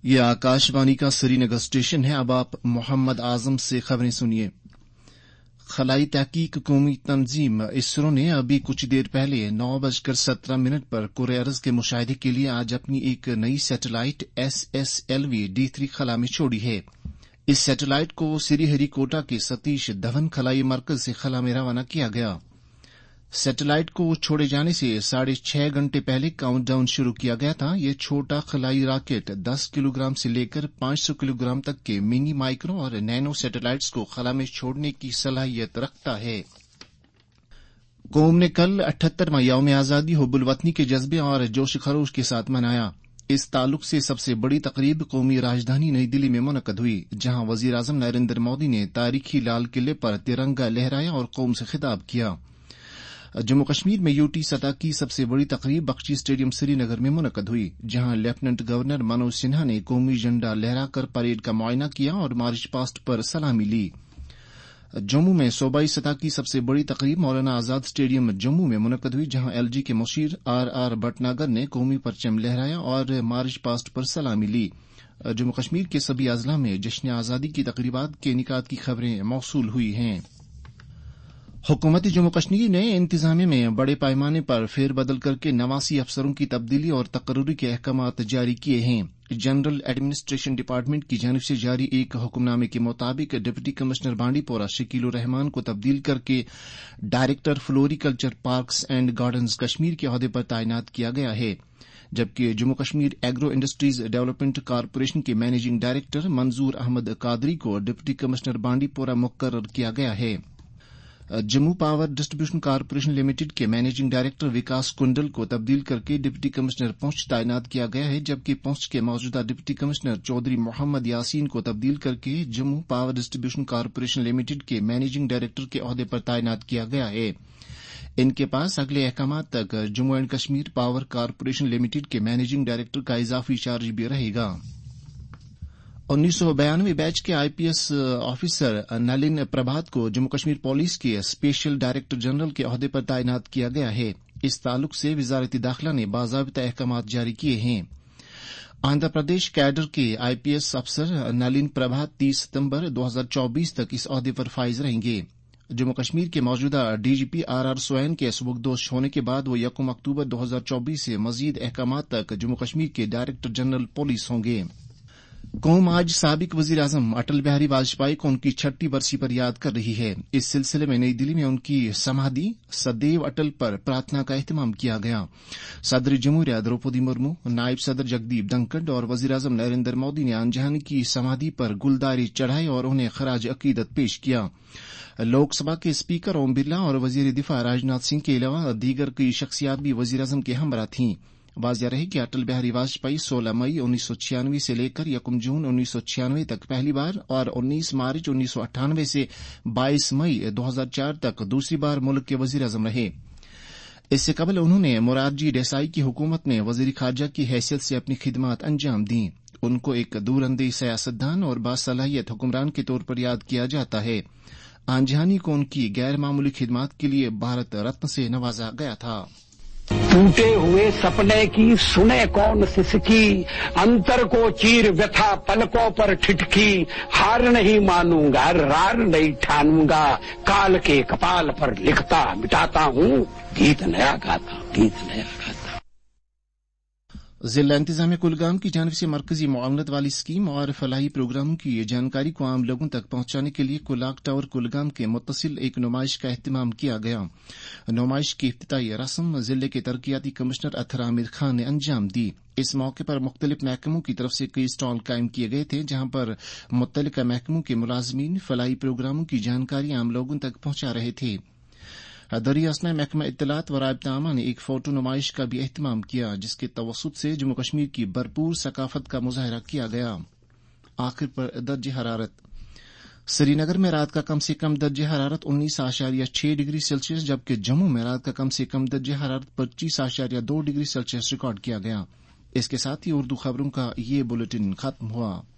ये आकाशवाणी का श्रीनगर स्टेशन है। अब आप मोहम्मद आजम से खबरें सुनिए। खलाई तहकीक कौमी तंजीम इसरो ने अभी कुछ देर पहले 9:17 पर कुरे अर्ज के मुशाहिदे के लिए आज अपनी एक नई सैटेलाइट SSLV-D3 खला में छोड़ी है। इस सैटेलाइट को श्रीहरिकोटा के सतीश धवन खलाई मरकज से खला में रवाना किया गया। सैटेलाइट को छोड़े जाने से 6.5 घंटे पहले काउंटडाउन शुरू किया गया था। यह छोटा खलाई रॉकेट 10 किलोग्राम से लेकर 500 किलोग्राम तक के मिनी, माइक्रो और नैनो सैटेलाइट्स को खला में छोड़ने की सलाहियत रखता है। कौम ने कल 78वां यौम आजादी हुब्बुल वतनी के जज्बे और जोश खरोश के साथ मनाया। इस ताल्लुक से सबसे बड़ी तकरीब कौमी राजधानी नई दिल्ली में मुनक्कद हुई, जहां वजीर आजम नरेंद्र मोदी ने तारीखी लाल किले पर तिरंगा लहराया और कौम से खिताब किया। जम्मू कश्मीर में यूटी सतह की सबसे बड़ी तकरीब बख्शी स्टेडियम श्रीनगर में मुनक्कद हुई, जहां लेफ्टिनेंट गवर्नर मनोज सिन्हा ने कौमी झंडा लहराकर परेड का मुआयना किया और मार्च पास्ट पर सलामी ली। जम्मू में सूबाई सतह की सबसे बड़ी तकरीब मौलाना आजाद स्टेडियम जम्मू में मुनक्कद हुई, जहां एलजी के मुशीर RR भटनागर ने कौमी परचम लहराया और मार्च पास्ट पर सलामी ली। जम्मू कश्मीर के सभी अजला में जश्न आजादी की तकरीबात के इनेकाद की खबरें मौसूल हुई हैं। हुकूमत जम्मू कश्मीर ने इंतजामिया में बड़े पैमाने पर फेरबदल करके 89 अफसरों की तब्दीली और तकर्रुरी के अहकामात जारी किए हैं। जनरल एडमिनिस्ट्रेशन डिपार्टमेंट की जानिब से जारी एक हुक्मनामे के मुताबिक डिप्टी कमिश्नर बांडीपोरा शकीलुर रहमान को तब्दील करके director floriculture parks and gardens Kashmir के ओहदे पर तैनात किया गया है, जबकि Jammu Kashmir agro industries development corporation के मैनेजिंग डायरेक्टर मंजूर अहमद कादरी को डिप्टी कमिश्नर बांडीपोरा मुकर्रर किया गया है। Jammu power distribution corporation limited के मैनेजिंग डायरेक्टर विकास कुंडल को तब्दील करके डिप्टी कमिश्नर पुंछ तैनात किया गया है, जबकि पुंछ के मौजूदा डिप्टी कमिश्नर चौधरी मोहम्मद यासीन को तब्दील करके Jammu power distribution corporation limited के मैनेजिंग डायरेक्टर के ओहदे पर तैनात किया गया है। इनके पास अगले अहकामात तक Jammu and Kashmir power corporation limited के मैनेजिंग डायरेक्टर का इजाफी चार्ज भी रहेगा। 1992 बैच के आईपीएस ऑफिसर नलिन प्रभात को जम्मू कश्मीर पुलिस के स्पेशल डायरेक्टर जनरल के ओहदे पर तैनात किया गया है। इस ताल्लुक से वजारत दाखिला ने बाज़ाबिता अहकामात जारी किए हैं। आंध्र प्रदेश कैडर के आईपीएस अफसर नलिन प्रभात 30 सितंबर 2024 तक इस ओहदे पर फाइज रहेंगे। जम्मू कश्मीर के मौजूदा डीजीपी RR सोयन के सुबुकदोश होने के बाद वो 1 अक्टूबर 2024 से मजीद अहकामात तक जम्मू कश्मीर के डायरेक्टर जनरल पुलिस होंगे। कौम आज साबिक वजीर आजम अटल बिहारी वाजपेयी को उनकी 6ठी बरसी पर याद कर रही है। इस सिलसिले में नई दिल्ली में उनकी समाधि सदैव अटल पर प्रार्थना का एहतमाम किया गया। सदर जमहूरिया द्रौपदी मुर्मू, नायब सदर जगदीप धनखड़ और वजीर आजम नरेंद्र मोदी ने अनजानी की समाधि पर गुलदारी चढ़ाए और उन्हें खराज अकीदत पेश किया। लोकसभा के स्पीकर ओम बिरला और वजीर दिफा राजनाथ सिंह के अलावा दीगर कई शख्सियात भी वजीर आजम के हमरा थीं। वाज़ेह रहे कि अटल बिहारी वाजपेयी 16 मई 1996 से लेकर 1 जून 1996 तक पहली बार और 19 मार्च 1998 से 22 मई 2004 तक दूसरी बार मुल्क के वजीर आजम रहे। इससे कबल उन्होंने मोरारजी देसाई की हुकूमत में वजीर खारजा की हैसियत से अपनी खिदमात अंजाम दी। उनको एक दूरंदेश सियासतदान और बासलाहियत हुक्मरान के तौर पर याद किया जाता है। आंजहानी को उनकी गैर मामूली खिदमात के लिए भारत रत्न से नवाजा गया था। टूटे हुए सपने की सुने कौन सिसकी, अंतर को चीर व्यथा पलकों पर ठिठकी, हार नहीं मानूंगा रार नहीं ठानूंगा, काल के कपाल पर लिखता मिटाता हूँ, गीत नया गाता गीत नया गाता। जिला इंतजामिया कुलगाम की जानिब से मरकजी मुआवनत वाली स्कीम और फलाही प्रोग्रामों की जानकारी को आम लोगों तक पहुंचाने के लिए कुलाक टावर कुलगाम के मुत्तसिल एक नुमाइश का एहतमाम किया गया। नुमाइश की इफ्तिताई रस्म जिले के तरक्याती कमिश्नर अथर आमिर खान ने अंजाम दी। इस मौके पर मुख्तलिफ महकमों की तरफ से कई स्टॉल कायम किए गए थे, जहां पर मुत्तलिका महकमों के मुलाजमीन फलाही प्रोग्रामों की जानकारी आम लोगों तक पहुंचा रहे थे। दरिया असना महकमा इत्तलात व राबता आमा ने एक फोटो नुमाइश का भी एहतमाम किया, जिसके तवसुत से जम्मू कश्मीर की भरपूर सकाफत का मुजाहरा किया गया। आखिर पर दर्जे हरारत श्रीनगर में रात का कम से कम दर्जे हरारत 19.6 डिग्री सेल्सियस, जबकि जम्मू में रात का कम से कम दर्जे हरारत 25.2 डिग्री सेल्सियस रिकॉर्ड किया गया। इसके साथ ही उर्दू खबरों का ये बुलेटिन खत्म हुआ।